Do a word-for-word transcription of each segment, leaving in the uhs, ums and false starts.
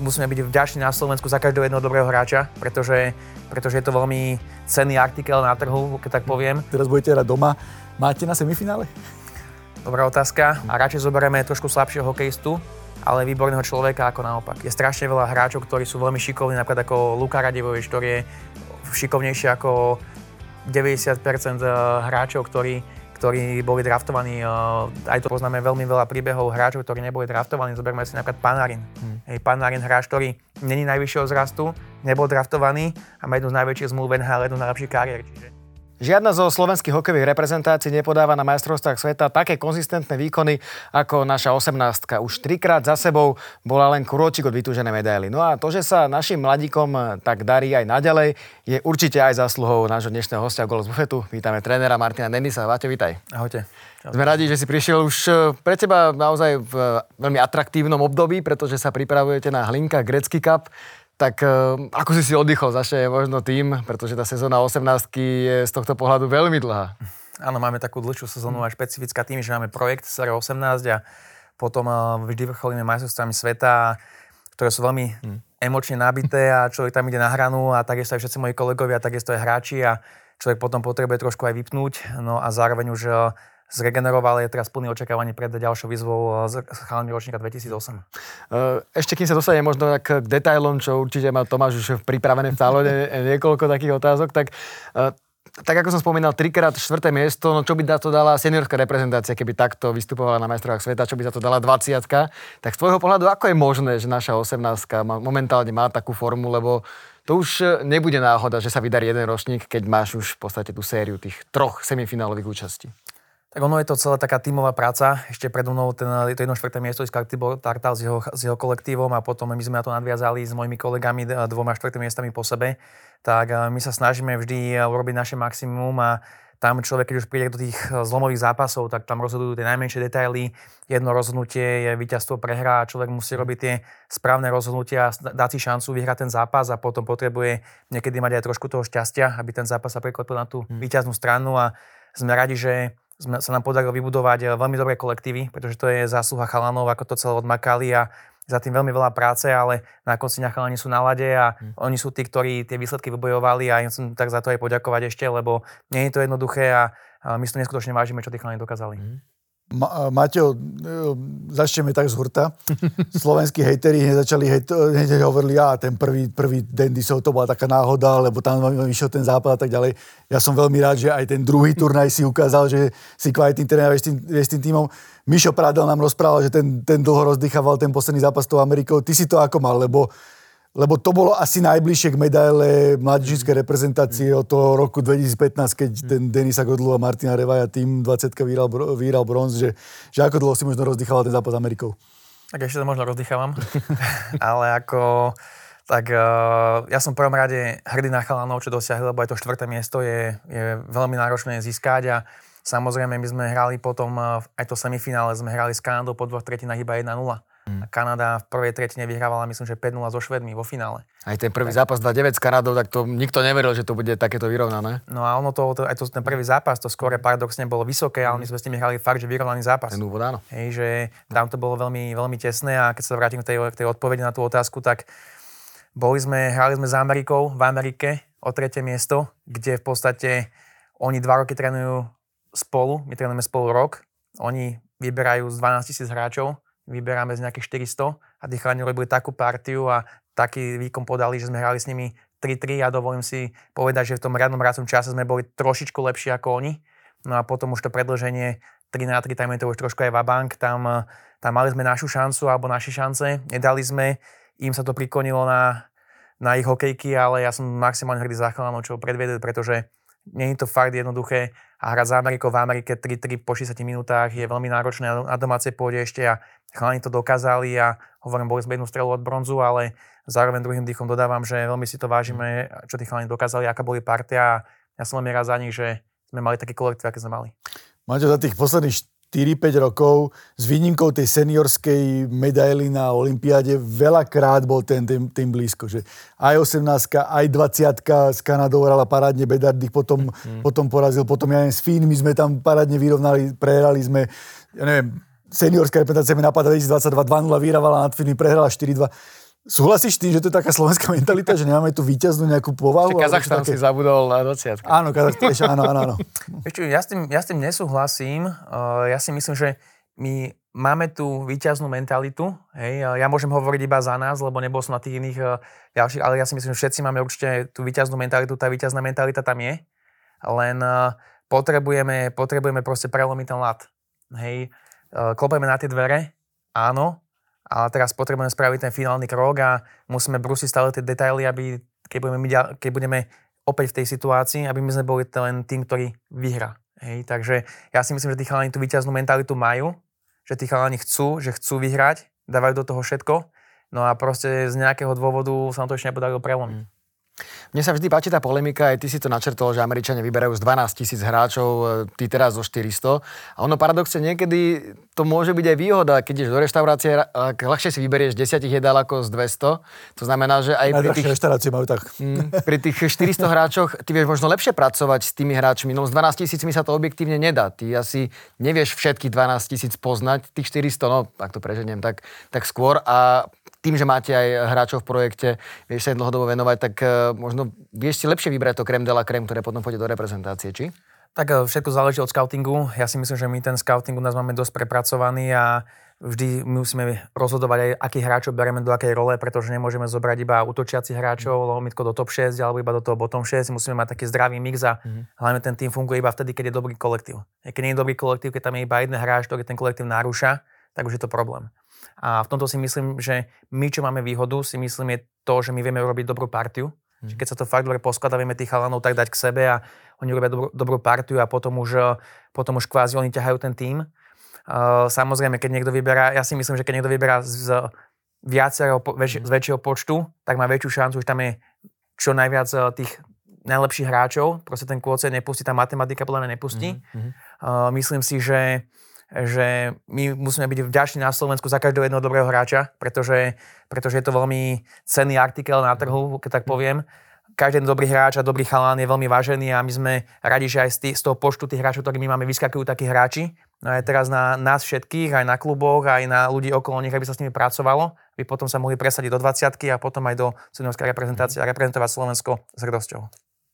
musíme byť vďační na Slovensku za každého jedného dobrého hráča, pretože, pretože je to veľmi cenný artikel na trhu, keď tak poviem. Teraz budete hrať doma. Máte na semifinále? Dobrá otázka. A radšej zoberieme trošku slabšieho hokejistu, ale výborného človeka ako naopak. Je strašne veľa hráčov, ktorí sú veľmi šikovní, napríklad ako Luka Radivovič, ktorý je šikovnejší ako deväťdesiat percent hráčov, ktorí, ktorí boli draftovaní. Aj to poznáme veľmi veľa príbehov hráčov, ktorí neboli draftovaní. Zoberme si napríklad Panarin. Hmm. Hej, Panarin, hráč, ktorý není najvyššieho zrastu, nebol draftovaný a má jednu z najväčších zmluv en há el, jednu z najlepších kariér. Čiže... Žiadna zo slovenských hokejových reprezentácií nepodáva na majstrovstvách sveta také konzistentné výkony ako naša osemnástka. Už trikrát za sebou bola len krôčik od vytúženej medaily. No a to, že sa našim mladíkom tak darí aj naďalej, je určite aj zásluhou nášho dnešného hostia Gól z bufetu. Vítame trénera Martina Denisa. Váťo, vítaj. Ahojte. Čau. Sme radi, že si prišiel už pre teba naozaj v veľmi atraktívnom období, pretože sa pripravujete na Hlinka Gretzky Cup. Tak ako si si oddychol zaše možno tým, pretože tá sezóna osemnástky je z tohto pohľadu veľmi dlhá. Áno, máme takú dlhšiu sezónu a špecifická tým, že máme projekt série osemnásť a potom vždy vrcholíme majstrovstvami sveta, ktoré sú veľmi hmm. emočne nabité a človek tam ide na hranu a takisto aj všetci moji kolegovia, takisto aj hráči a človek potom potrebuje trošku aj vypnúť, no a zároveň už zregeneroval, je teraz plný očakávaní pred ďalšou výzvou s chalami ročníka dvetisícosem. Ešte kým sa dostane možno k detailom, čo určite má Tomáš už pripravené v talone niekoľko takých otázok, tak, tak ako som spomínal, trikrát štvrté miesto, no čo by za to dala seniorská reprezentácia, keby takto vystupovala na majstrovstvách sveta, čo by za to dala dvadsiatka. Tak z tvojho pohľadu, ako je možné, že naša osemnástka momentálne má takú formu, lebo to už nebude náhoda, že sa vydarí jeden ročník, keď máš už v podstate tú sériu tých troch semifinálových účastí. Tak ono je to celá taká tímová práca. Ešte predo mnou ten, to jedno štvrté miesto získal Tibor Tartal s jeho, s jeho kolektívom a potom my sme na to nadviazali s mojimi kolegami dvoma štvrtými miestami po sebe. Tak my sa snažíme vždy urobiť naše maximum a tam človek, keď už príde do tých zlomových zápasov, tak tam rozhodujú tie najmenšie detaily. Jedno rozhodnutie je víťazstvo, prehra a človek musí robiť tie správne rozhodnutia a dať si šancu vyhrať ten zápas a potom potrebuje niekedy mať aj trošku toho šťastia, aby ten zápas sa preklopil na tú víťaznú stranu a sme radi, že sme, sa nám podarilo vybudovať veľmi dobré kolektívy, pretože to je zásluha chalanov, ako to celé odmakali a za tým veľmi veľa práce, ale na konci dňa chalani sú na lade a hmm. oni sú tí, ktorí tie výsledky vybojovali a im chcem tak za to aj poďakovať ešte, lebo nie je to jednoduché a, a my si to neskutočne vážime, čo tí chalani dokázali. Hmm. Ma- Maťo, začneme tak z hurta. Slovenskí hejteri hneď začali, hejt, hneď hovorili, ja, ten prvý, prvý Dendisov, to bola taká náhoda, lebo tam vyšiel ten západ a tak ďalej. Ja som veľmi rád, že aj ten druhý turnaj si ukázal, že si kvalitný tréner s tým, s tým tímom. Mišo Prádel nám rozprával, že ten, ten dlho rozdýchaval ten posledný zápas s tou Amerikou. Ty si to ako mal, lebo Lebo to bolo asi najbližšie k medaile mladíčskej reprezentácie od toho roku dvetisícpätnásť, keď ten Denisa Godlu a Martina Revaja tým dvadsiatka vyhral, vyhral bronz, že, že ako dlho si možno rozdýchal ten zápas s Amerikou? Tak ešte to možno rozdýchavam, ale ako... Tak uh, ja som v prvom rade hrdý na chalanov, čo dosiahli, lebo aj to štvrté miesto je, je veľmi náročné získať a samozrejme my sme hrali potom uh, aj to semifinále, sme hrali s Kanadou po dvoch tretinách iba jedna nula. A Kanada v prvej tretine vyhrávala, myslím, že päť nula so Švédmi vo finále. Aj ten prvý tak. zápas dva deväť s Kanadou, tak to nikto neveril, že to bude takéto vyrovnané. No a ono to, to aj to, ten prvý zápas, to skôr paradoxne bolo vysoké, ale my sme s nimi hrali fakt, že vyrovnaný zápas. Ten úvod, áno. Hej, že tam to bolo veľmi, veľmi tesné a keď sa vrátim k tej, k tej odpovedi na tú otázku, tak boli sme, hrali sme s Amerikou v Amerike o tretie miesto, kde v podstate oni dva roky trénujú spolu, my trénujeme spolu rok, oni vyberajú z dvanásťtisíc hráčov, vyberáme z nejakých štyristo a tí chalani robili takú partiu a taký výkon podali, že sme hrali s nimi tri tri a dovolím si povedať, že v tom riadnom hracom čase sme boli trošičku lepší ako oni. No a potom už to predĺženie tri na tri, tam je to už trošku aj vabank, tam, tam mali sme našu šancu alebo naše šance, nedali sme, im sa to priklonilo na, na ich hokejky, ale ja som maximálne hrdý za chalanov, čo predviedli, pretože nie je to fakt jednoduché a hrať za Amerikou v Amerike tri tri po šesťdesiatich minútach je veľmi náročné na domácej pôde ešte a chalani to dokázali a hovorím, boli sme jednu strelu od bronzu, ale zároveň druhým dýchom dodávam, že veľmi si to vážime, čo tí chalani dokázali, aká boli partia a ja som veľmi rád za nich, že sme mali taký kolektív, aký sme mali. Maťo, za tých posledných štyri päť rokov s výnimkou tej seniorskej medaily na olympiáde veľakrát bol ten tým, tým blízko, že aj osemnástka, aj dvadsiatka s Kanadou hrala parádne, Bedard ich potom, mm. potom porazil, potom ja neviem, s Fínmi sme tam parádne vyrovnali, prehrali sme, ja neviem, seniorská reprezentácia mi napadá dvetisícdvadsaťdva dva nula vyhrávala nad Fínmi, prehrala štyri dva. Súhlasíš tým, že to je taká slovenská mentalita, že nemáme tu víťaznú nejakú povahu? Kazachstan také... si zabudol na dvadsiatku. Áno, Kazachstan, áno, áno, áno. Vieš čo, ja s tým, ja s tým nesúhlasím. Uh, ja si myslím, že my máme tú víťaznú mentalitu. Hej. Ja môžem hovoriť iba za nás, lebo nebol som na tých iných uh, ďalších, ale ja si myslím, že všetci máme určite tú víťaznú mentalitu. Tá víťazná mentalita tam je. Len uh, potrebujeme, potrebujeme proste prelomiť ten ľad. Hej. Uh, klopeme na tie dvere, áno, ale teraz potrebujeme spraviť ten finálny krok a musíme brúsiť stále tie detaily, aby keď budeme, keď budeme opäť v tej situácii, aby my sme boli len tým, ktorý vyhrá. Hej, takže ja si myslím, že tí chalani tú víťaznú mentalitu majú, že tí chalani chcú, že chcú vyhrať, dávajú do toho všetko, no a proste z nejakého dôvodu sa nám to ešte nepodarilo prelomiť. Mne sa vždy páči tá polemika, aj ty si to načrtol, že Američania vyberajú z dvanásť tisíc hráčov, ty teraz zo štyristo. A ono paradoxne niekedy to môže byť aj výhoda, keď ideš do reštaurácie, ľahšie si vyberieš desať jedál ako z dvesto. To znamená, že aj pri tých, reštaurácie majú tak. pri tých štyristo hráčoch ty vieš možno lepšie pracovať s tými hráčmi. No z dvanásť tisícmi sa to objektívne nedá. Ty asi nevieš všetkých dvanásť tisíc poznať, tých štyristo, no ak to preženiem, tak, tak skôr. A tým, že máte aj hráčov v projekte, vieš sa dlhodobo venovať, tak uh, možno vieš si lepšie vybrať to krém de la krém, ktoré potom pôjde do reprezentácie, či? Tak všetko záleží od scoutingu. Ja si myslím, že my ten scouting u nás máme dosť prepracovaný a vždy musíme rozhodovať aj, akých hráčov bereme do akej role, pretože nemôžeme zobrať iba útočiacich hráčov, lomitko do top šesť alebo iba do toho bottom šesť. Musíme mať taký zdravý mix a mm-hmm. hlavne ten tým funguje iba vtedy, keď je dobrý kolektív. Keď nie je dobrý kolektív, keď tam je iba jeden hráč, ktorý ten kolektív narúša, tak už je to problém. A v tomto si myslím, že my, čo máme výhodu, si myslím, je to, že my vieme urobiť dobrú partiu. Mm. Keď sa to fakt dobre poskladá, vieme tých chalanov tak dať k sebe a oni robia dobrú, dobrú partiu a potom už, potom už kvázi oni ťahajú ten tím. Uh, samozrejme, keď niekto vyberá, ja si myslím, že keď niekto vyberá z viacerého, väč, z väčšieho počtu, tak má väčšiu šancu, že tam je čo najviac tých najlepších hráčov. Proste ten kvócient nepustí, tá matematika podľa mňa nepustí. Mm. Uh, myslím si, že že my musíme byť vďační na Slovensku za každého jedného dobrého hráča, pretože, pretože je to veľmi cenný artikel na trhu, keď tak poviem. Každý dobrý hráč a dobrý chalán je veľmi vážený a my sme radi, že aj z, tých, z toho počtu tých hráčov, ktorí my máme, vyskakujú takí hráči. No aj teraz na nás všetkých, aj na kluboch, aj na ľudí okolo nich, aby sa s nimi pracovalo, aby potom sa mohli presadiť do dvadsiatky a potom aj do seniorskej reprezentácie a reprezentovať Slovensko s hrdosťou.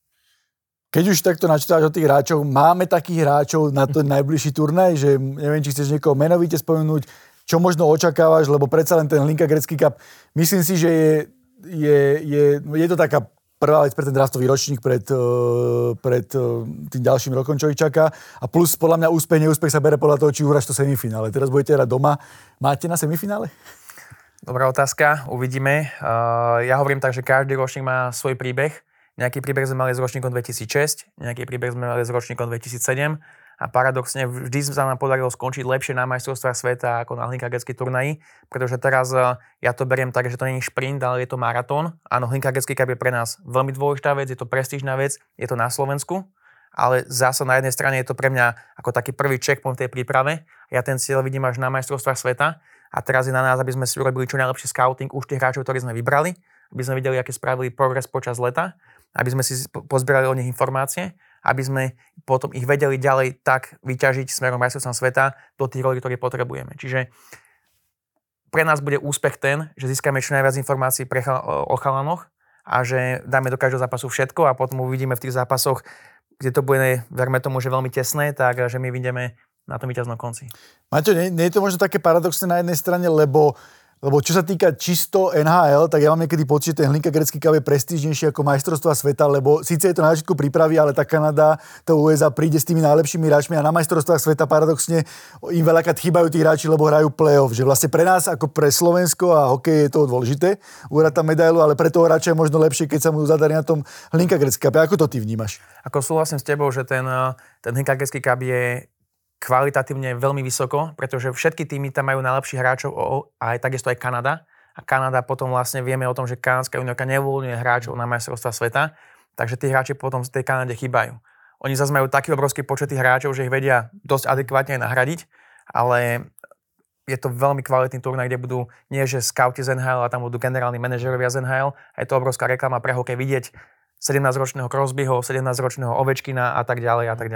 Keď už takto načítáš o tých hráčov, máme takých hráčov na ten najbližší turnaj, že neviem, či chceš niekoho menovite spomenúť, čo možno očakávaš, lebo predsa len ten Hlinka Gretzky Cup, myslím si, že je, je, je, je to taká prvá vec pre ten draftový ročník pred, pred tým ďalším rokom, čo ich čaká. A plus, podľa mňa, úspech, neúspech sa bere podľa toho, či uhráš to semifinále. Teraz budete hrať doma. Máte na semifinále? Dobrá otázka, uvidíme. Uh, ja hovorím tak, že každý ročník má svoj príbeh. Nejaký príbeh sme mali s ročníkom dvetisícšesť, nejaký príbeh sme mali s ročníkom dvetisícsedem a paradoxne vždy sa nám podarilo skončiť lepšie na majstrovstvách sveta ako na Hlinka Gretzky turnaji, pretože teraz ja to beriem tak, že to nie je šprint, ale je to maratón. Áno, Hlinka Gretzky Cup je pre nás veľmi dôležitá vec, je to prestížna vec, je to na Slovensku, ale zase na jednej strane je to pre mňa ako taký prvý checkpoint v tej príprave. Ja ten cieľ vidím až na majstrovstvách sveta a teraz je na nás, aby sme si urobili čo najlepší scouting už tých hráčov, ktorí sme vybrali, aby sme videli, aké spravili progres počas leta, aby sme si pozbierali o nich informácie, aby sme potom ich vedeli ďalej tak vyťažiť smerom majstrovstvom sveta do tých rolí, ktoré potrebujeme. Čiže pre nás bude úspech ten, že získame čo najviac informácií pre chal- o chalanoch a že dáme do každého zápasu všetko a potom uvidíme v tých zápasoch, kde to bude, verme tomu, že veľmi tesné, tak že my vidíme na tom víťaznom konci. Maťo, nie, nie je to možno také paradoxné na jednej strane, lebo Lebo čo sa týka čisto en há el, tak ja mám niekedy pocit, že ten Hlinka Gretzky Cup je prestížnejší ako majstrovstvá sveta, lebo síce je to na začiatku prípravy, ale tá Kanada, to ú es á príde s tými najlepšími hráčmi a na majstrovstvách sveta paradoxne im veľakrát chýbajú tí hráči, lebo hrajú play-off. Že vlastne pre nás ako pre Slovensko a hokej je to dôležité, uhrať tam medailu, ale pre toho hráča je možno lepšie, keď sa mu zadarí na tom Hlinka Gretzky Cup. Ako to ty vnímaš? Ako súhlasím s tebou, že ten, ten Hlinka Gretzky Cup je kvalitatívne veľmi vysoko, pretože všetky týmy tam majú najlepších hráčov a aj takisto aj Kanada. A Kanada potom vlastne vieme o tom, že kanadská juniorka neuvoľňuje hráčov na majstrovstvá sveta, takže tí hráči potom z tej Kanade chýbajú. Oni zase majú taký obrovský počet tých hráčov, že ich vedia dosť adekvátne nahradiť, ale je to veľmi kvalitný turnaj, kde budú nie že skauti z en há el, a tam budú generálni manažerovia z en há el a je to obrovská reklama pre hokej vidieť sedemnásťročného Crosbyho, sedemnásťročného Ovečkina a tak ďalej a tak ďalej.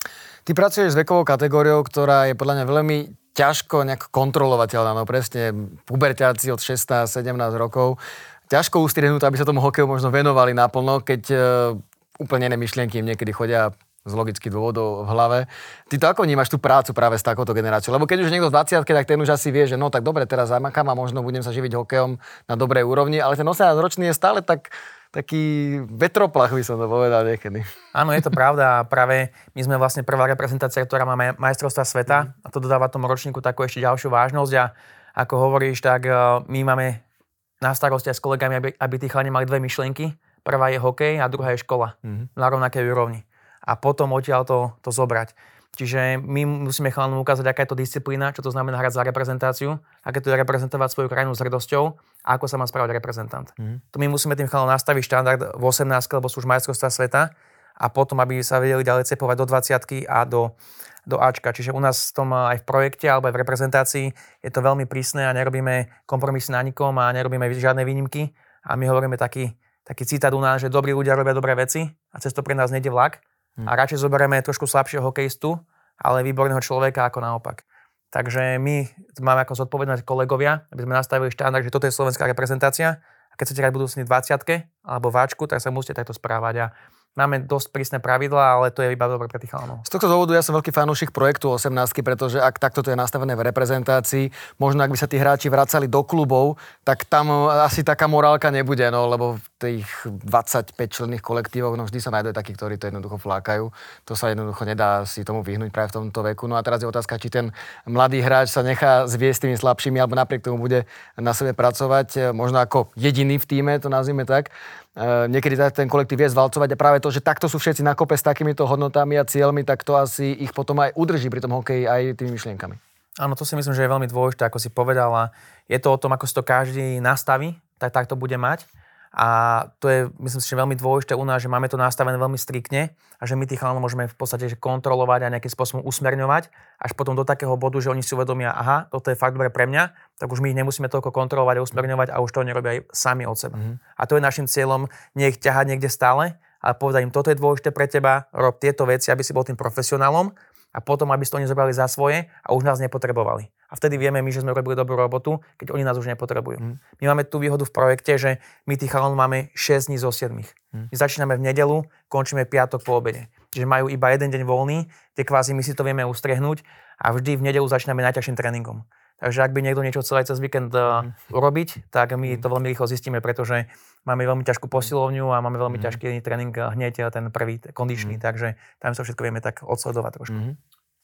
Ty pracuješ s vekovou kategóriou, ktorá je podľa mňa veľmi ťažko nejak kontrolovateľná. No presne, puberťáci od šestnásť sedemnásť rokov. Ťažko ustriehnúť, aby sa tomu hokeju možno venovali naplno, keď uh, úplne iné myšlienky im niekedy chodia z logických dôvodov v hlave. Ty to ako vnímaš tú prácu práve s takouto generáciou? Lebo keď už niekto v dvadsiatke, tak ten už asi vie, že no tak dobre, teraz zamakám a možno budem sa živiť hokejom na dobrej úrovni, ale ten osemnásťročný je stále tak, taký vetroplach, by som to povedal niekedy. Áno, je to pravda a práve my sme vlastne prvá reprezentácia, ktorá má majstrovstvá sveta a to dodáva tomu ročníku takú ešte ďalšiu vážnosť a ako hovoríš, tak my máme na starosti aj s kolegami, aby, aby tí chalani mali dve myšlienky. Prvá je hokej a druhá je škola mm-hmm. na rovnakej úrovni. A potom odtiaľ to, to zobrať. Čiže my musíme chalanom ukázať, aká je to disciplína, čo to znamená hrať za reprezentáciu, aké to je reprezentovať svoju krajinu s hrdosťou a ako sa má správať reprezentant. Mm. To my musíme tým chalanom nastaviť štandard v osemnástke, lebo sú už majstrovstvá sveta a potom, aby sa vedeli ďalej cepovať do dvadsiatky a do, do Ačka. Čiže u nás v tom aj v projekte alebo aj v reprezentácii je to veľmi prísne a nerobíme kompromisy na nikom a nerobíme žiadne výnimky a my hovoríme taký, taký citát u nás, že dobrí ľudia robia dobré veci a cez to pre nás nejde vlak. Hmm. A radšej zoberieme trošku slabšieho hokejistu, ale výborného človeka ako naopak. Takže my máme ako zodpovednosť kolegovia, aby sme nastavili štandard, že toto je slovenská reprezentácia a keď chcete hrať budúcni dvadsiatke alebo váčku, tak sa musíte takto správať. A máme dosť prísne pravidlá, ale to je iba dobre pre tých chalanov. Z tohto dôvodu ja som veľký fanúšik projektu osemnásť, pretože ak takto to je nastavené v reprezentácii, možno ak by sa tí hráči vracali do klubov, tak tam asi taká morálka nebude, no, lebo v tých dvadsaťpäť členných kolektívoch, no vždy sa nájdú takí, ktorí to jednoducho flákajú. To sa jednoducho nedá si tomu vyhnúť práve v tomto veku. No a teraz je otázka, či ten mladý hráč sa nechá zviesť tými slabšími, alebo napriek tomu bude na sebe pracovať, možno ako jediný v tíme, to nazvime tak. Uh, niekedy ten kolektív vie zvalcovať a práve to, že takto sú všetci na kope s takýmito hodnotami a cieľmi, tak to asi ich potom aj udrží pri tom hokeji aj tými myšlienkami. Áno, to si myslím, že je veľmi dôležité, ako si povedal, a je to o tom, ako si to každý nastaví, tak tak to bude mať. A to je, myslím si, že veľmi dôležité u nás, že máme to nastavené veľmi striktne a že my tých chalanov môžeme v podstate že kontrolovať a nejakým spôsobom usmerňovať až potom do takého bodu, že oni si uvedomia, aha, toto je fakt dobre pre mňa, tak už my ich nemusíme toľko kontrolovať a usmerňovať a už to oni robia aj sami od seba. Mm-hmm. A to je našim cieľom, nie ich ťahať niekde stále, ale povedať im, toto je dôležité pre teba, rob tieto veci, aby si bol tým profesionálom a potom, aby si to oni zobrali za svoje a už nás nepotrebovali. A vtedy vieme my, že sme robili dobrú robotu, keď oni nás už nepotrebujú. Mm. My máme tú výhodu v projekte, že my tých chalanov máme šesť dní zo siedmich. Mm. My začíname v nedeľu, končíme piatok po obede. Čiže majú iba jeden deň voľný, kde kvázi my si to vieme ustriehnúť a vždy v nedeľu začíname najťažším tréningom. Takže ak by niekto niečo chcel aj cez víkend mm. urobiť, tak my to veľmi rýchlo zistíme, pretože máme veľmi ťažkú posilovňu a máme veľmi mm. ťažký tréning hneď ten prvý kondičný, mm. takže tam sa všetko vieme tak odsledovať trošku. Mm.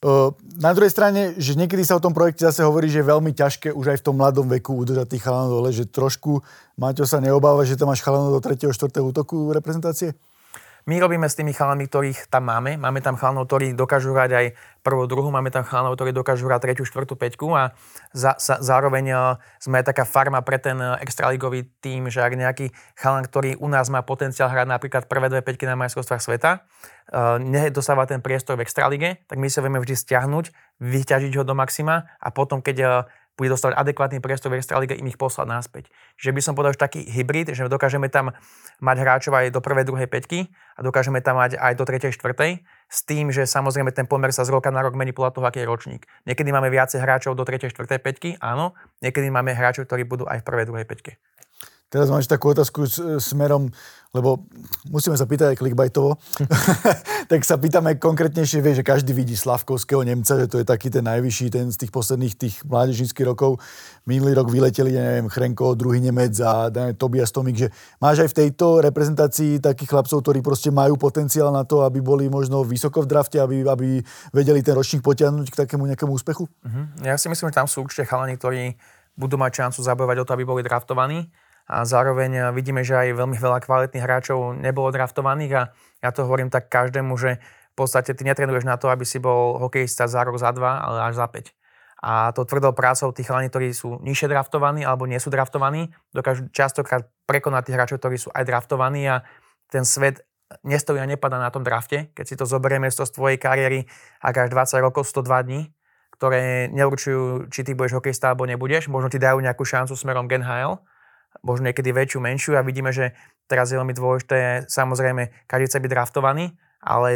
Na druhej strane, že niekedy sa o tom projekte zase hovorí, že je veľmi ťažké už aj v tom mladom veku udržať tých chalanov dole, že trošku, Maťo, sa neobáva, že tam máš chalanov do tretieho štvrtého útoku reprezentácie? My robíme s tými chalanmi, ktorých tam máme. Máme tam chalanov, ktorí dokážu hrať aj prvú, druhú. Máme tam chalanov, ktorí dokážu hrať tretiu, štvrtú, päťku. A za, za, zároveň sme aj taká farma pre ten extraligový tím, že ak nejaký chalan, ktorý u nás má potenciál hrať napríklad prvé dve päťky na majstrovstvách sveta, uh, nedostáva ten priestor v extralige, tak my sa vieme vždy stiahnuť, vyťažiť ho do maxima a potom, keď uh, bude dostávať adekvátny priestor v extralige, im ich poslať naspäť. Čiže by som povedal, že taký hybrid, že dokážeme tam mať hráčov aj do prvej, druhej päťky a dokážeme tam mať aj do tretej, štvrtej, s tým, že samozrejme ten pomer sa z roka na rok mení podľa toho, aký je ročník. Niekedy máme viacej hráčov do tretej, štvrtej päťky, áno, niekedy máme hráčov, ktorí budú aj v prvej, druhej päťke. Teraz máš takú otázku smerom, lebo musíme sa pýtať aj clickbaitovo, tak sa pýtame konkrétnejšie, vieš, že každý vidí Slavkovského Nemca, že to je taký ten najvyšší, ten z tých posledných tých mládežníckych rokov. Minulý rok vyleteli, neviem, Chrenko, druhý Nemec a neviem, Tobias Tomik, že máš aj v tejto reprezentácii takých chlapcov, ktorí proste majú potenciál na to, aby boli možno vysoko v drafte, aby, aby vedeli ten ročník potiahnuť k takému nejakému úspechu? Uh-huh. Ja si myslím, že tam sú určite chalani, ktorí budú mať šancu zabojovať o to, aby boli draftovaní. A zároveň vidíme, že aj veľmi veľa kvalitných hráčov nebolo draftovaných a ja to hovorím tak každému, že v podstate ty netrenuješ na to, aby si bol hokejista za rok, za dva, ale až za päť. A to tvrdou prácou tých chalani, ktorí sú nižšie draftovaní alebo nie sú draftovaní, dokážu častokrát prekonať tých hráčov, ktorí sú aj draftovaní a ten svet nestojí a nepadá na tom drafte. Keď si to zoberieme z tvojej kariéry, ak až dvadsať rokov, sto dva dní, ktoré neurčujú, či ty budeš hokejista alebo nebudeš, možno ti dajú nejakú šancu smerom k en há el, možno niekedy väčšiu, menšiu a vidíme, že teraz je veľmi dôležité, samozrejme, každý chce byť draftovaný, ale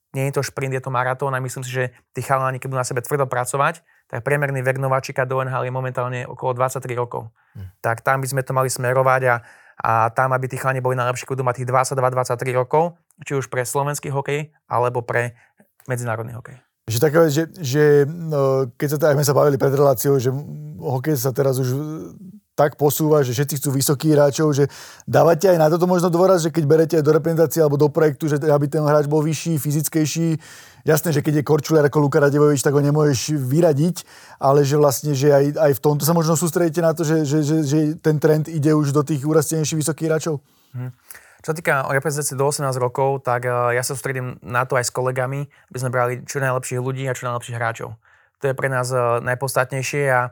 nie je to šprint, je to maratón a myslím si, že tí chalani, keď budú na sebe tvrdo pracovať, tak priemerný vek nováčika do en há el je momentálne okolo dvadsaťtri rokov. Hmm. Tak tam by sme to mali smerovať a, a tam, aby tí chalani boli najlepší, budú mať tých dvadsaťdva dvadsaťtri rokov, či už pre slovenský hokej, alebo pre medzinárodný hokej. Že taká vec, že, že no, keď sa, aj sme sa bavili pred reláciou, že hokej sa teraz už tak posúva, že všetci chcú vysokých hráčov, že dávate aj na toto možno dôraz, že keď berete aj do reprezentácie alebo do projektu, že aby ten hráč bol vyšší, fyzickejší. Jasné, že keď je korčuliar ako Luka Radevovič, tak ho nemôžeš vyradiť, ale že vlastne, že aj, aj v tomto sa možno sústredíte na to, že, že, že, že ten trend ide už do tých úrastenejších vysokých hráčov? Hm. Čo sa týka reprezentácie do osemnásť rokov, tak ja sa sústredím na to aj s kolegami, aby sme brali čo najlepších ľudí a čo najlepších hráčov. To je pre nás najpodstatnejšie a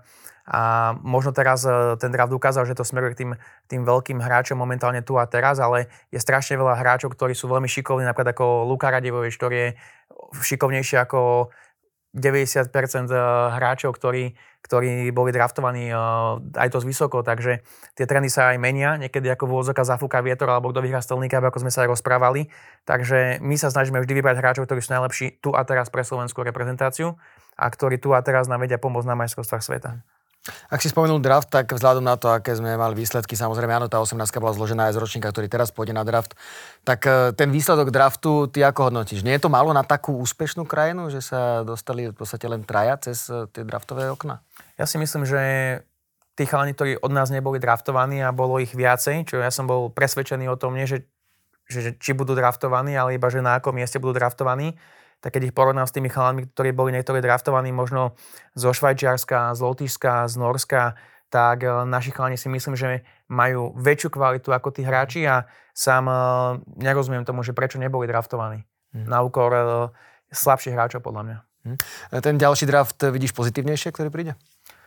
A možno teraz ten draft ukázal, že to smeruje k tým, tým veľkým hráčom momentálne tu a teraz, ale je strašne veľa hráčov, ktorí sú veľmi šikovní, napríklad ako Luka Radevovič, ktorý je šikovnejší ako deväťdesiat percent hráčov, ktorí, ktorí boli draftovaní aj to z vysoko, takže tie trendy sa aj menia, niekedy ako vôzoka zafúka vietor alebo kto vyhrá stolný cup, ako sme sa aj rozprávali. Takže my sa snažíme vždy vybrať hráčov, ktorí sú najlepší tu a teraz pre slovenskú reprezentáciu a ktorí tu a teraz nám vedia pomôcť na majstrovstvách sveta. Ak si spomenul draft, tak vzhľadom na to, aké sme mali výsledky, samozrejme áno, tá osemnástka bola zložená aj z ročníka, ktorý teraz pôjde na draft, tak ten výsledok draftu ty ako hodnotíš? Nie je to málo na takú úspešnú krajinu, že sa dostali v podstate len traja cez tie draftové okna? Ja si myslím, že tí chalani, ktorí od nás neboli draftovaní a bolo ich viacej, čo ja som bol presvedčený o tom, nie že, že, že či budú draftovaní, ale iba že na akom mieste budú draftovaní, tak keď ich porovnám s tými chalanmi, ktorí boli niektorí draftovaní možno zo Švajčiarska, z Lotyšska, z Norska, tak naši chalani si myslím, že majú väčšiu kvalitu ako tí hráči a sám nerozumiem tomu, že prečo neboli draftovaní. Hmm. Na úkor slabších hráčov podľa mňa. Hmm. Ten ďalší draft vidíš pozitívnejšie, ktorý príde?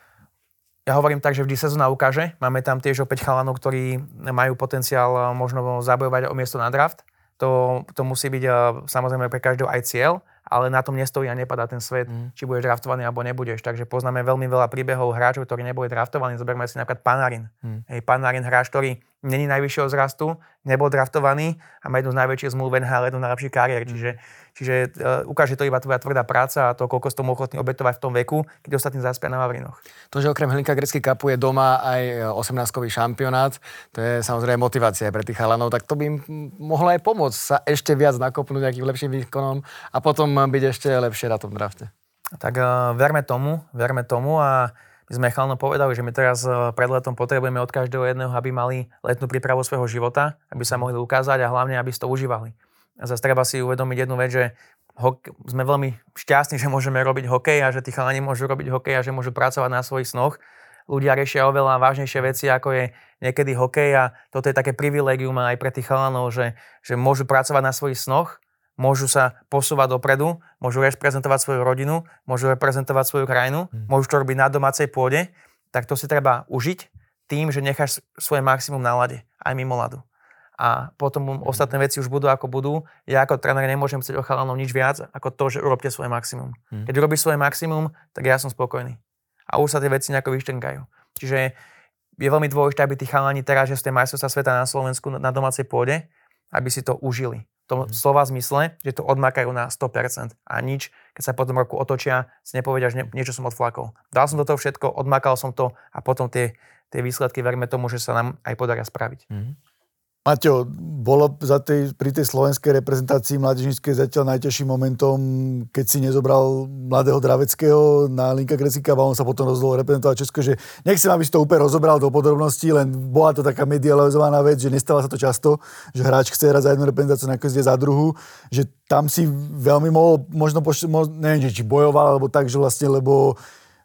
Ja hovorím tak, že vždy sezóna ukáže. Máme tam tiež opäť chalanov, ktorí majú potenciál možno zabojovať o miesto na draft. To, to musí byť uh, samozrejme pre každého aj cieľ, ale na tom nestojí a nepadá ten svet, mm. či budeš draftovaný alebo nebudeš. Takže poznáme veľmi veľa príbehov hráčov, ktorí neboli draftovaní. Zoberme si napríklad Panarin. Mm. Hej, Panarin hráč, ktorý není najvyššieho vzrastu, nebol draftovaný a má jednu z najväčších zmluv en há el, jednu z najlepších kariér. Mm. Čiže, čiže uh, ukáže to iba tvoja tvrdá práca a to, koľko si tomu ochotný obetovať v tom veku, keď ostatní zaspia na Vavrinoch. To, že okrem Hlinka Gretzky Cupu je doma aj osemnástkový šampionát, to je samozrejme motivácia pre tých chalanov, tak to by im mohlo aj pomôcť sa ešte viac nakopnúť nejakým lepším výkonom a potom byť ešte lepšie na tom drafte. Tak uh, verme tomu, verme tomu a my sme chalno povedali, že my teraz pred letom potrebujeme od každého jedného, aby mali letnú prípravu svojho života, aby sa mohli ukázať a hlavne, aby si to užívali. A zase treba si uvedomiť jednu vec, že hok- sme veľmi šťastní, že môžeme robiť hokej a že tí chalani môžu robiť hokej a že môžu pracovať na svojich snoch. Ľudia riešia oveľa vážnejšie veci, ako je niekedy hokej a toto je také privilégium aj pre tých chalanov, že, že môžu pracovať na svojich snoch, môžu sa posúvať dopredu, môžu reprezentovať svoju rodinu, môžu reprezentovať svoju krajinu, hmm. môžu to robiť na domácej pôde, tak to si treba užiť tým, že necháš svoje maximum na ľade, aj mimo ľadu. A potom hmm. ostatné veci už budú ako budú. Ja ako tréner nemôžem chcieť od chalanov nič viac, ako to, že urobte svoje maximum. Hmm. Keď robíš svoje maximum, tak ja som spokojný. A už sa tie veci nejako vyštenkajú. Čiže je veľmi dôležité, aby tí chalani teraz, že ste majstrovstvá sveta na Slovensku na domácej pôde, aby si to užili. V tom slova zmysle, že to odmakajú na sto percent a nič, keď sa potom roku otočia, si nepovedia, že nie, niečo som odflakol. Dal som do toho všetko, odmakal som to a potom tie, tie výsledky veríme tomu, že sa nám aj podaria spraviť. Mm-hmm. Maťo, bolo za tej, pri tej slovenskej reprezentácii mládežníckej zatiaľ najťažším momentom, keď si nezobral mladého Draveckého na Hlinka Gretzky Cup a on sa potom rozhodol reprezentovať Česko, že nechcem, aby si to úplne rozobral do podrobností, len bola to taká medializovaná vec, že nestáva sa to často, že hráč chce hrať za jednu reprezentáciu, nakoniec ide za druhú, že tam si veľmi mohol, možno, poš- možno neviem, či bojoval, alebo tak, že vlastne, lebo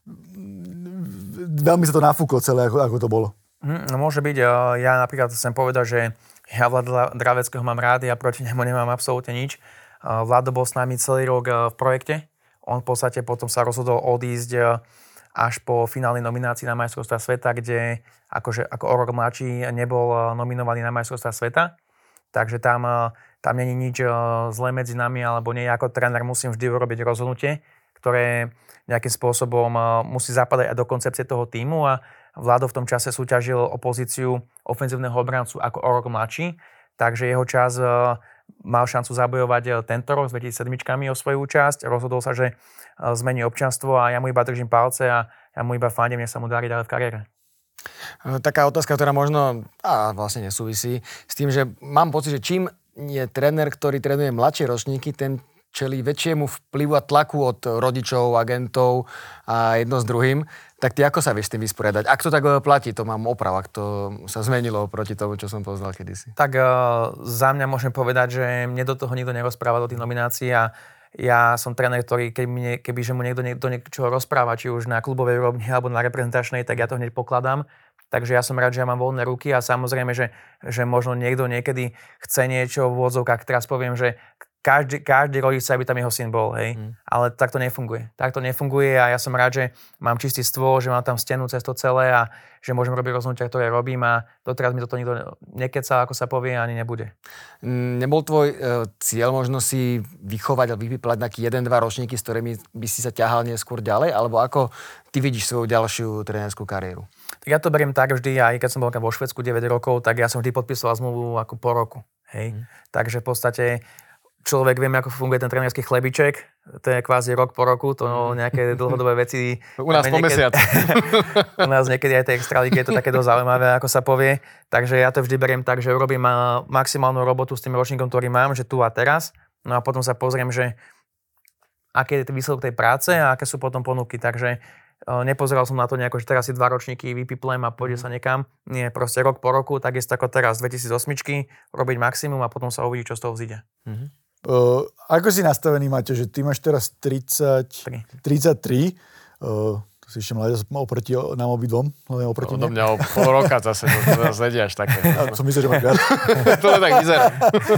veľmi sa to nafúklo celé, ako, ako to bolo. Hmm, no môže byť. Ja napríklad chcem povedať, že ja Vlada Draveckého mám rád, ja proti nemu nemám absolútne nič. Vlado bol s nami celý rok v projekte. On v podstate potom sa rozhodol odísť až po finálnej nominácii na majstrovstvá sveta, kde akože, ako o rok mladší nebol nominovaný na majstrovstvá sveta. Takže tam, tam nie je nič zlé medzi nami, alebo nie. Ako tréner musím vždy urobiť rozhodnutie, ktoré nejakým spôsobom musí zapadať aj do koncepcie toho tímu a Vlado v tom čase súťažil o pozíciu ofenzívneho obrancu ako o rok mladší, takže jeho čas mal šancu zabojovať tento rok s dvetisícsedem o svoju účasť. Rozhodol sa, že zmení občianstvo a ja mu iba držím palce a ja mu iba fandím, nech sa mu darí ďalej v kariére. Taká otázka, ktorá možno a vlastne nesúvisí s tým, že mám pocit, že čím je tréner, ktorý trénuje mladšie ročníky, ten čelí väčšiemu vplyvu a tlaku od rodičov, agentov a jedno s druhým, tak ty ako sa vieš s tým vysporiadať? Ak to tak platí, to mám oprav, ak to sa zmenilo proti tomu, čo som poznal kedysi. Tak uh, za mňa môžem povedať, že mne do toho nikto nerozpráva do tých nominácií a ja som tréner, ktorý keby, keby že mu niekto do niečoho rozpráva, či už na klubovej úrovni alebo na reprezentačnej, tak ja to hneď pokladám. Takže ja som rád, že ja mám voľné ruky a samozrejme, že, že možno niekto niekedy chce niečo v úvodzovkách. Teraz poviem, že každý, každý rodič chce, aby tam jeho syn bol, hej. Mm. Ale tak to nefunguje. Tak to nefunguje a ja som rád, že mám čistý stôl, že mám tam stenu cez to celé a že môžem robiť rozhodnutia, ktoré robím a doteraz mi toto nikto nekecal, ako sa povie, ani nebude. Nebol tvoj e, cieľ možno si vychovať a vypiplať nejaký jeden, dva ročníky, s ktorými by si sa ťahal neskôr ďalej? Alebo ako ty vidíš svoju ďalšiu trénerskú kariéru? Tak ja to beriem tak vždy, aj keď som bol vo Švédsku deväť rokov, tak ja som vždy podpisoval zmluvu ako po roku. Hej? Mm. Takže v podstate človek vie, ako funguje ten trénerský chlebiček, to je kvázi rok po roku, to nejaké dlhodobé veci. U nás po mesiac. U nás niekedy aj tej extralíky je to také dosť zaujímavé, ako sa povie. Takže ja to vždy beriem tak, že robím maximálnu robotu s tým ročníkom, ktorý mám, že tu a teraz. No a potom sa pozriem, že aké je výsledok tej práce a aké sú potom ponuky. Takže nepozeral som na to nejako, že teraz si dva ročníky vypiplem a pôjde sa niekam. Nie, proste rok po roku, tak je to ako teraz dvetisícosem, robiť maximum a potom sa uvidí, čo z toho vzíde. Mm-hmm. Uh, ako si nastavený, Maťo, že ty máš teraz tridsať, tridsaťtri, uh, to si ešte mladý oproti nám obidvom, hlavne oproti mne. Odo mňa o pol roka zase, to zase nedí až také. Ja som myslel, že máš viac. To tak vyzerá.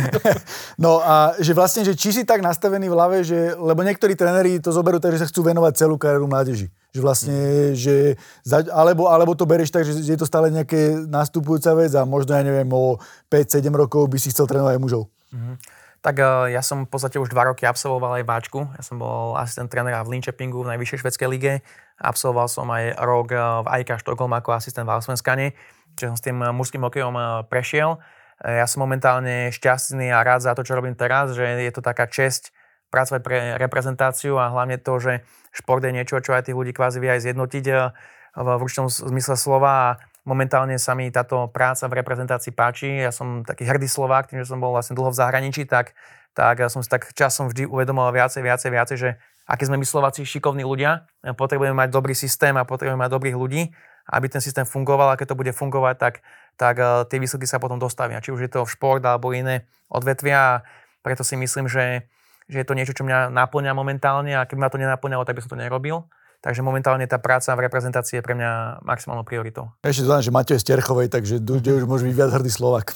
No a že vlastne, že či si tak nastavený v hlave, že, lebo niektorí tréneri to zoberú tak, že sa chcú venovať celú kariéru mládeži. Že vlastne, že, alebo, alebo to bereš tak, že je to stále nejaké nastupujúca vec a možno, ja neviem, o päť sedem rokov by si chcel trénovať aj mužov. Mm-hmm. Tak uh, ja som v podstate už dva roky absolvoval aj váčku. Ja som bol asistent trénera v Linköpingu v najvyššej švédskej lige. Absolvoval som aj rok uh, v Aika Štokholm ako asistent v Allsvenskane, čiže som s tým uh, mužským hokejom uh, prešiel. Uh, ja som momentálne šťastný a rád za to, čo robím teraz, že je to taká česť pracovať pre reprezentáciu a hlavne to, že šport je niečo, čo aj tých ľudí kvázi vie aj zjednotiť uh, v určitom zmysle slova a momentálne sa mi táto práca v reprezentácii páči. Ja som taký hrdý Slovák, tým, že som bol vlastne dlho v zahraničí, tak, tak som si tak časom vždy uvedomoval viacej, viacej, viacej, že akí sme my Slováci šikovní ľudia, potrebujeme mať dobrý systém a potrebujeme mať dobrých ľudí, aby ten systém fungoval a keď to bude fungovať, tak, tak uh, tie výsledky sa potom dostavia. Či už je to v šport alebo iné odvetvia. Preto si myslím, že, že je to niečo, čo mňa naplňa momentálne a keby ma to nenaplňalo, tak by som to nerobil. Takže momentálne tá práca v reprezentácii je pre mňa maximálnou prioritou. Ešte dodám, že Maťo je z Terchovej, takže už môže byť viac hrdý Slovák.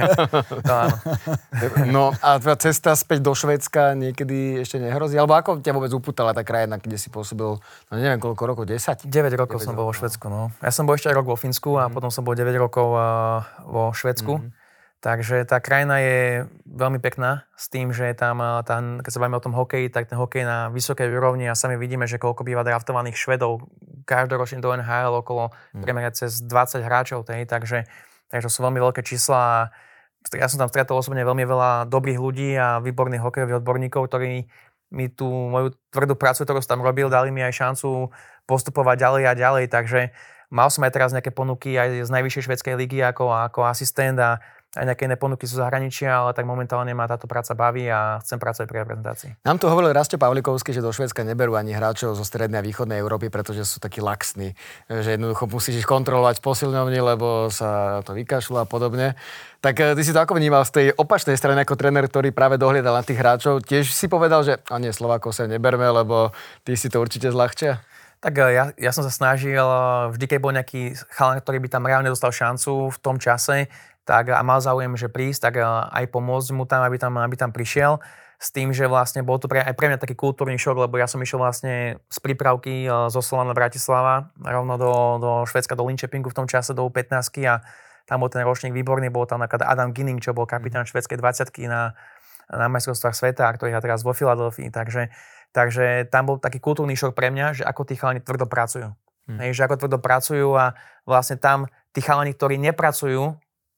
To áno. No a tvoja cesta späť do Švédska niekedy ešte nehrozí? Alebo ako ťa vôbec upútala tá krajina, kde si pôsobil, no neviem koľko rokov, desať? deväť rokov som bol vo Švédsku, no. Ja som bol ešte aj rok vo Fínsku a mm. potom som bol deväť rokov uh, vo Švédsku. Mm. Takže tá krajina je veľmi pekná s tým, že tam, tam, keď sa bavíme o tom hokeji, tak ten hokej na vysokej úrovni a sami vidíme, že koľko býva draftovaných Švedov každoročne do en há el okolo mm. priemere cez dvadsať hráčov, tej, takže, takže sú veľmi veľké čísla. Ja som tam stretol osobne veľmi veľa dobrých ľudí a výborných hokejových odborníkov, ktorí mi tú moju tvrdú prácu, ktorú som tam robil, dali mi aj šancu postupovať ďalej a ďalej, takže mal som aj teraz nejaké ponuky aj z najvyššej švédskej ligy ako, ako asistent a aj nejaké iné ponuky zo zahraničia, ale tak momentálne ma táto práca baví a chcem pracovať pri reprezentácii. Nám tu hovoril Rastio Pavlikovský, že do Švédska neberú ani hráčov zo strednej a východnej Európy, pretože sú takí laxní, že jednoducho musíš ich kontrolovať v posilňovni, lebo sa to vykašľú a podobne. Tak ty si to ako vnímal z tej opačnej strany ako tréner, ktorý práve dohliadal na tých hráčov? Tiež si povedal, že a nie, Slovákov sa neberme, lebo ty si to určite zľahčia? Tak ja, ja som sa snažil, vždy keď bol nejaký chalan, ktorý by tam reálne dostal šancu v tom čase, tak a mal záujem, že prísť, tak aj pomôcť mu tam, aby tam, aby tam prišiel. S tým, že vlastne bol to pre, aj pre mňa taký kultúrny šok, lebo ja som išiel vlastne z prípravky zo Solana Bratislava rovno do, do Švédska, do Linköpingu v tom čase, do pätnásť a tam bol ten ročník výborný, bol tam napríklad Adam Ginning, čo bol kapitán švédskej dvadsiatky na, na majstrovstvách sveta, ktorý je teraz vo Filadelfii. Takže, takže tam bol taký kultúrny šok pre mňa, že ako tí chalani tvrdo pracujú. Hmm. Hej, že ako tvrdo pracujú a vlastne tam tí chalani, ktorí nepracujú,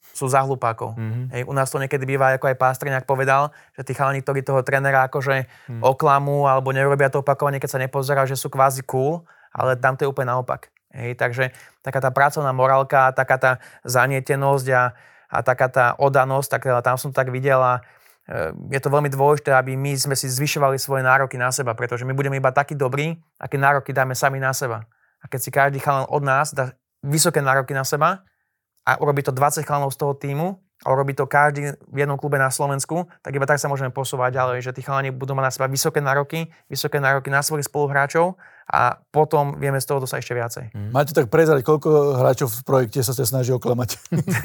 sú za hlupákov. Mm-hmm. Hej, u nás to niekedy býva, ako aj Pástrňák povedal, že tí chalani, ktorí toho trénera akože mm. oklamú alebo nerobia to opakovanie, keď sa nepozerá, že sú kvázi cool, ale tam to je úplne naopak. Hej, takže taká tá pracovná morálka, taká tá zanietenosť a, a taká tá oddanosť, tak tam som to tak videl a je to veľmi dôležité, aby my sme si zvyšovali svoje nároky na seba, pretože my budeme iba takí dobrí, aké nároky dáme sami na seba. A keď si každý chalan od nás dá vysoké nároky na seba, a urobí to dvadsať chalanov z toho tímu a urobí to každý v jednom klube na Slovensku, tak iba tak sa môžeme posúvať ďalej, že tí chalani budú mať na seba vysoké nároky, vysoké nároky na svojich spoluhráčov a potom vieme z toho dosať ešte viacej. Mm. Máte tak prezrať, koľko hráčov v projekte sa sa snaží oklamať?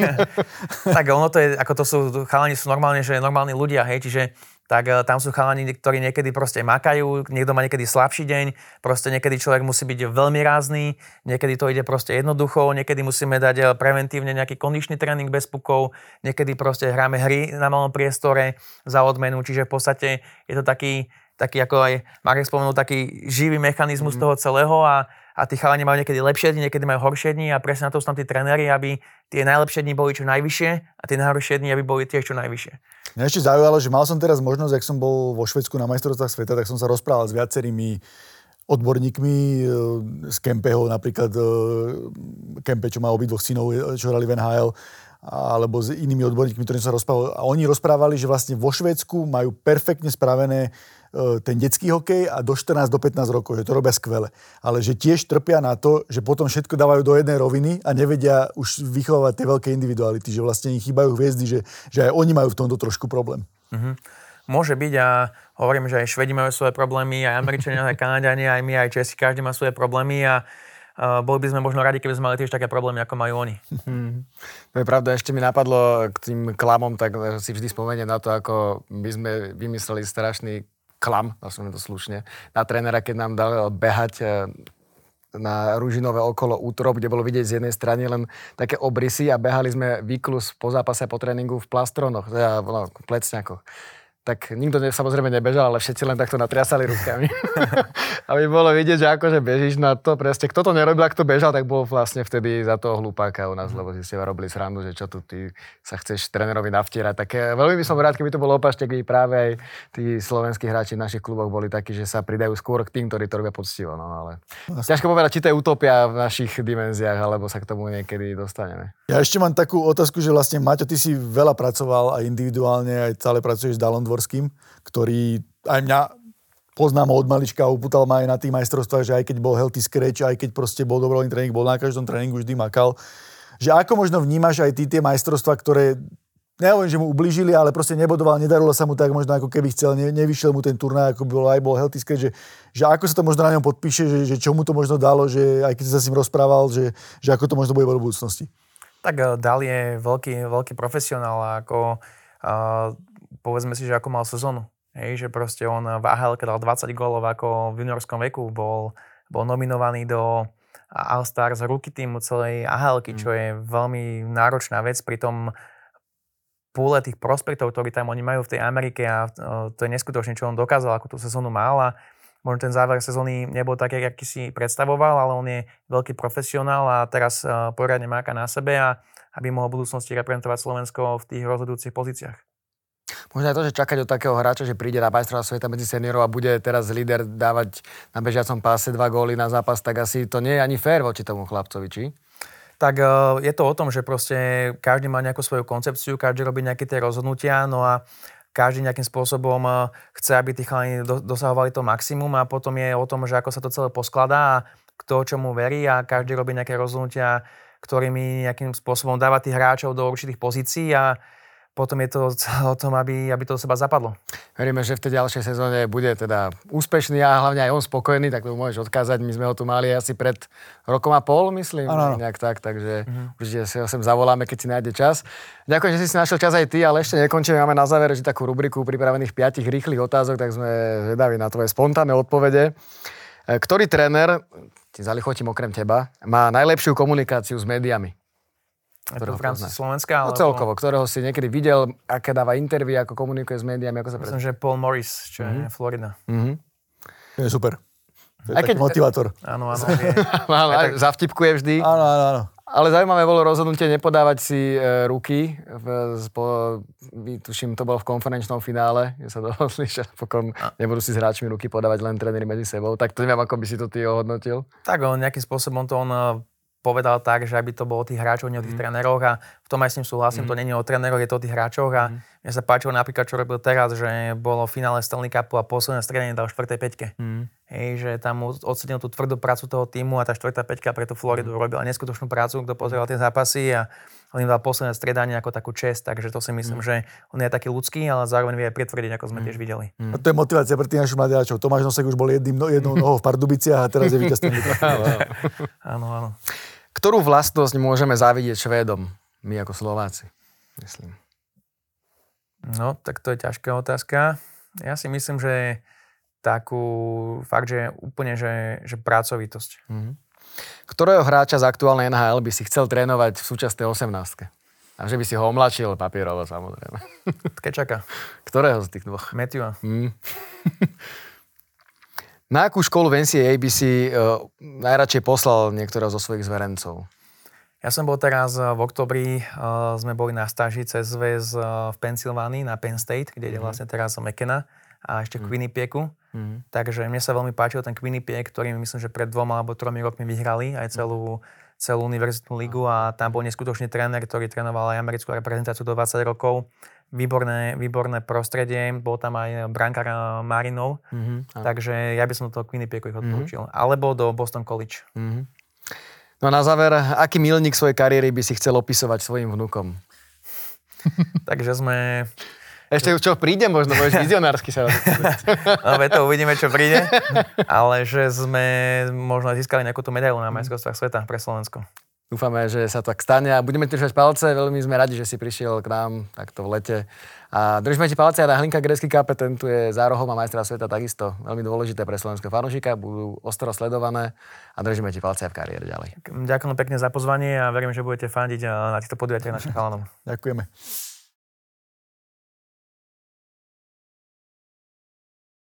Tak ono to je, ako to sú, chalani sú normálne, že normálni ľudia, hej, čiže tak tam sú chalani, ktorí niekedy proste makajú, niekto má niekedy slabší deň, proste niekedy človek musí byť veľmi rázny, niekedy to ide proste jednoducho, niekedy musíme dať preventívne nejaký kondičný tréning bez pukov, niekedy proste hráme hry na malom priestore za odmenu, čiže v podstate je to taký, taký ako aj Marek spomenul, taký živý mechanizmus mm. toho celého a a tí chalani majú niekedy lepšie dni, niekedy majú horšie dni a presne na to sú tam tí tréneri, aby tie najlepšie dni boli čo najvyššie a tie najhoršie dni, aby boli tiež čo najvyššie. Mňa ešte zaujalo, že mal som teraz možnosť, ak som bol vo Švédsku na majstrovstvách sveta, tak som sa rozprával s viacerými odborníkmi z Kempeho, napríklad Kempe, čo má obidvoch synov, čo hrali v en há el, alebo s inými odborníkmi, ktorým sa rozprával. A oni rozprávali, že vlastne vo Švédsku majú perfektne spravené ten detský hokej a do štrnásť do pätnásť rokov, že to robia skvele. Ale že tiež trpia na to, že potom všetko dávajú do jednej roviny a nevedia už vychovávať tie veľké individuality, že vlastne im chýbajú hviezdy, že, že aj oni majú v tomto trošku problém. Mm-hmm. Môže byť a hovorím, že aj Švedi majú svoje problémy, aj Američania, aj Kanadiani, aj my, aj Česi, každý má svoje problémy a uh, boli by sme možno radi, keby sme mali tiež také problémy, ako majú oni. Hmm. To je pravda, ešte mi napadlo k tým klamom, tak si vždy spomeniem na to, ako my sme vymysleli strašný klam, nazvime to slušne, na trénera, keď nám dal behať na Ružinové okolo útorok, kde bolo vidieť z jednej strany len také obrysy a behali sme výklus po zápase, po tréningu v plastronoch, teda v plecňakoch. Tak nikto ne, samozrejme nebežal, ale všetci len takto natriasali rukami. Aby bolo vidieť, že akože bežíš na to, presne. Kto to nerobil, ak to bežal, tak bol vlastne vtedy za toho hlupáka u nás, lebo si ste robili srandu, že čo tu ty sa chceš trénerovi navtierať. Tak veľmi by som rád, keby to bolo opačne, keby práve aj tí slovenskí hráči v našich kluboch boli takí, že sa pridajú skôr k tým, ktorí to robia poctivo. No, ale ťažko povedať, či to je utopia v našich dimenziách, alebo sa k tomu niekedy dostaneme. Ja ešte mám takú otázku, že vlastne Maťo, ty si veľa pracoval aj individuálne, aj stále pracuješ s Dalom Dvorským, ktorý aj mňa poznám od malička, upútal ma aj na tých majstrovstvách, že aj keď bol healthy scratch, aj keď proste bol dobrovoľný tréning, bol na každom tréningu vždy makal. Že ako možno vnímaš aj ty tie majstrovstvá, ktoré, nehovorím, že mu ublížili, ale proste nebodoval, nedarilo sa mu tak možno ako keby chcel, ne, nevyšiel mu ten turnaj, ako by bol, aj bol healthy scratch, že, že ako sa to možno na ňom podpíše, že, že čo mu to možno dalo, že aj keď si sa s ním rozprával, že, že ako to možno bude v budúcnosti. Tak Dal je veľký, veľký profesionál a ako uh, povedzme si, že ako mal sezónu. Hej, že proste on v á há elke dal dvadsať gólov ako v juniorskom veku, bol, bol nominovaný do All-Star z rookie týmu celej á há elky, čo je veľmi náročná vec, pritom púle tých prospektov, ktorí tam oni majú v tej Amerike a to je neskutočne, čo on dokázal, ako tú sezónu mal a možno ten záver sezóny nebol taký, aký si predstavoval, ale on je veľký profesionál a teraz poriadne máka na sebe a aby mohol v budúcnosti reprezentovať Slovensko v tých rozhodujúcich pozíciách. Možno aj to, že čakať od takého hráča, že príde na majstrovstvá sveta medzi seniorov a bude teraz líder dávať na bežiacom páse dva góly na zápas, tak asi to nie je ani fér voči tomu chlapcovi, či? Tak je to o tom, že proste každý má nejakú svoju koncepciu, každý robí nejaké tie rozhodnutia, no a každý nejakým spôsobom chce, aby tí chalani dosahovali to maximum a potom je o tom, že ako sa to celé poskladá a kto čomu verí a každý robí nejaké rozhodnutia, ktorými nejakým spôsobom dáva tých hráčov do určitých pozícií a potom je to o tom, aby, aby to do seba zapadlo. Veríme, že v tej ďalšej sezóne bude teda úspešný a hlavne aj on spokojný, tak to môžeš odkázať. My sme ho tu mali asi pred rokom a pol, myslím. Ano. Nejak tak, takže uh-huh. určite si ho sem zavoláme, keď si nájde čas. Ďakujem, že si si našiel čas aj ty, ale ešte nekončíme. Máme na záver že takú rubriku pripravených piatich rýchlych otázok, tak sme zvedaví na tvoje spontánne odpovede. Ktorý tréner, ti zalichotím okrem teba, má najlepšiu komunikáciu s médiami? Je to v rámci Slovenska? No, alebo celkovo, ktorého si niekedy videl, aké dáva interview, ako komunikuje s médiami, ako sa Myslím, že Paul Morris, čo mm-hmm. je Florida. Mm-hmm. To je super. To je aj taký keď... motivátor. Áno, áno. Áno, za vtipkuje vždy. Áno, áno, áno. Ale zaujímavé bolo rozhodnutie nepodávať si e, ruky. V, po, tuším, to bolo v konferenčnom finále, kde sa dohodli, že napokon nebudú si s hráčmi ruky podávať len tréneri medzi sebou. Tak to neviem, ako by si to ty ohodnotil. Tak on nejakým spôsobom to on povedal tak, že aby to bolo o tých hráčov, nie o tých mm. tréneroch a v tom aj s ním súhlasím, mm. to nie je o tréneroch, je to o tých hráčoch a mm. mne sa páčilo napríklad, čo robil teraz, že bolo v finále Stanley Cupu a posledné stredenie dal v štvrtej peťke. Mm. Hej, že tam ocenil tú tvrdú prácu toho týmu a tá štvrtá peťka pre tú Floridu robila neskutočnú prácu, kto pozeral tie zápasy a on im dal posledné stredanie ako takú česť, takže to si myslím, mm. že on je taký ľudský, ale zároveň vie aj pretvrdiť, ako sme mm. tiež videli. Mm. A to je motivácia pre tých našich mladíčov. Tomáš Nosek už bol jedným, jednou nohou v Pardubiciach a teraz je víťaz Stanley Cupu. Áno, áno. Ktorú vlastnosť môžeme závidieť Švédom, my ako Slováci, myslím? No, tak to je ťažká otázka. Ja si myslím, že takú, fakt, že úplne, že, že pracovitosť. Mm-hmm. Ktorého hráča z aktuálnej en há el by si chcel trénovať v súčasnej osemnástke? A že by si ho omlačil papierovo, samozrejme. Kečaka. Ktorého z tých dvoch? Matthewa. Mm. Na akú školu v en cé á á by si uh, najradšej poslal niektorého zo svojich zverencov? Ja som bol teraz v oktobri, uh, sme boli na stáži cez zväz uh, v Pensylvánii na Penn State, kde mm-hmm. je vlastne teraz McKenna a ešte v Quinnipiacu. Mm-hmm. Takže mne sa veľmi páčil ten Quinnipiac, ktorý myslím, že pred dvoma alebo tromi rokmi vyhrali aj celú, celú univerzitnú ligu a tam bol neskutočný tréner, ktorý trénoval aj americkú reprezentáciu do dvadsať rokov. Výborné, výborné prostredie, bol tam aj brankár Marinov, mm-hmm. takže ja by som do toho Quinnipiacu ich odporúčil. Mm-hmm. Alebo do Boston College. Mm-hmm. No a na záver, aký milník svojej kariéry by si chcel opisovať svojim vnukom? Takže sme... Ešte čo príde, možno môžeš vizionársky sa rozhodnúť. No, to uvidíme, čo príde. Ale že sme možno získali nejakú tú medailu na majstrovstvách sveta pre Slovensko. Dúfame, že sa tak stane a budeme ti držať palce. Veľmi sme radi, že si prišiel k nám takto v lete. A držíme ti palce a na Hlinka Gretzky Cup, ten tu je za rohom a majstra sveta takisto. Veľmi dôležité pre slovenského fanúšika, budú ostro sledované a držíme ti palce aj v kariére ďalej. Ďakujem pekne za pozvanie a verím, že budete fandiť na týchto podujatiach našich chalanov. Ďakujeme.